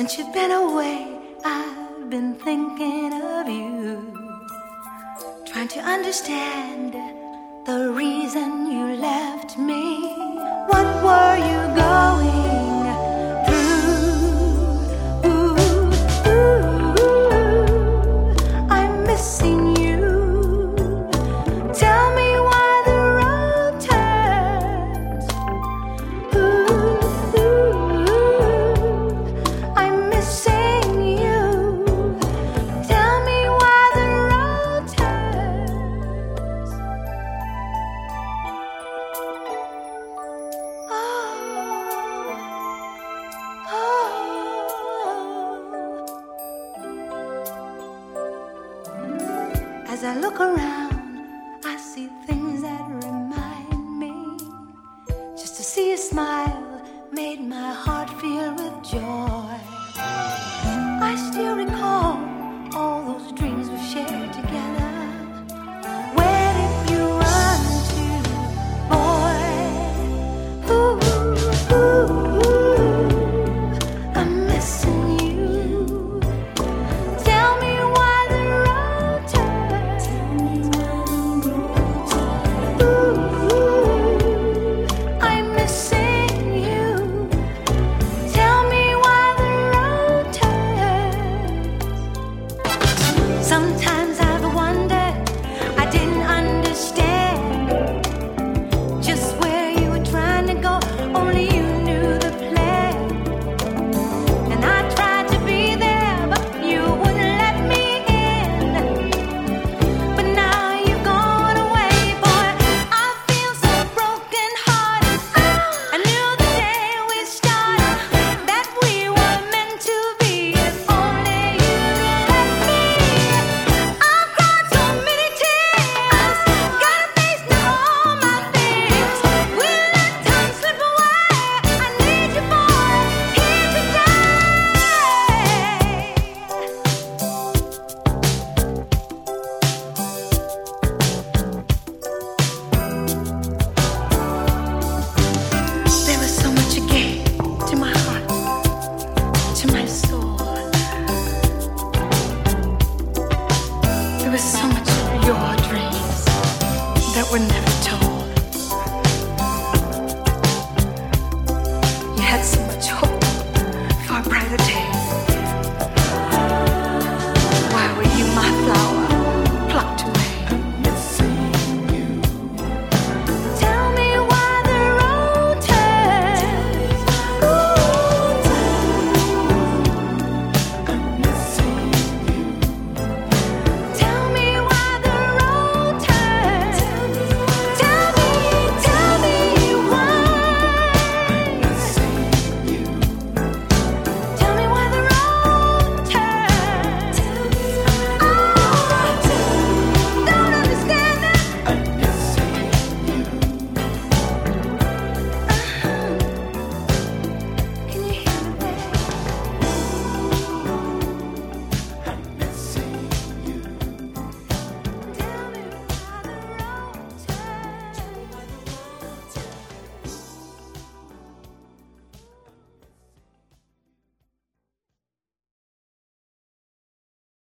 Since you've been away, I've been thinking of you, trying to understand the reason you left me. What were you going through? I'm missing you. Tell me why the road turns. I'm missing you. Tell me why the road turns. As I look around,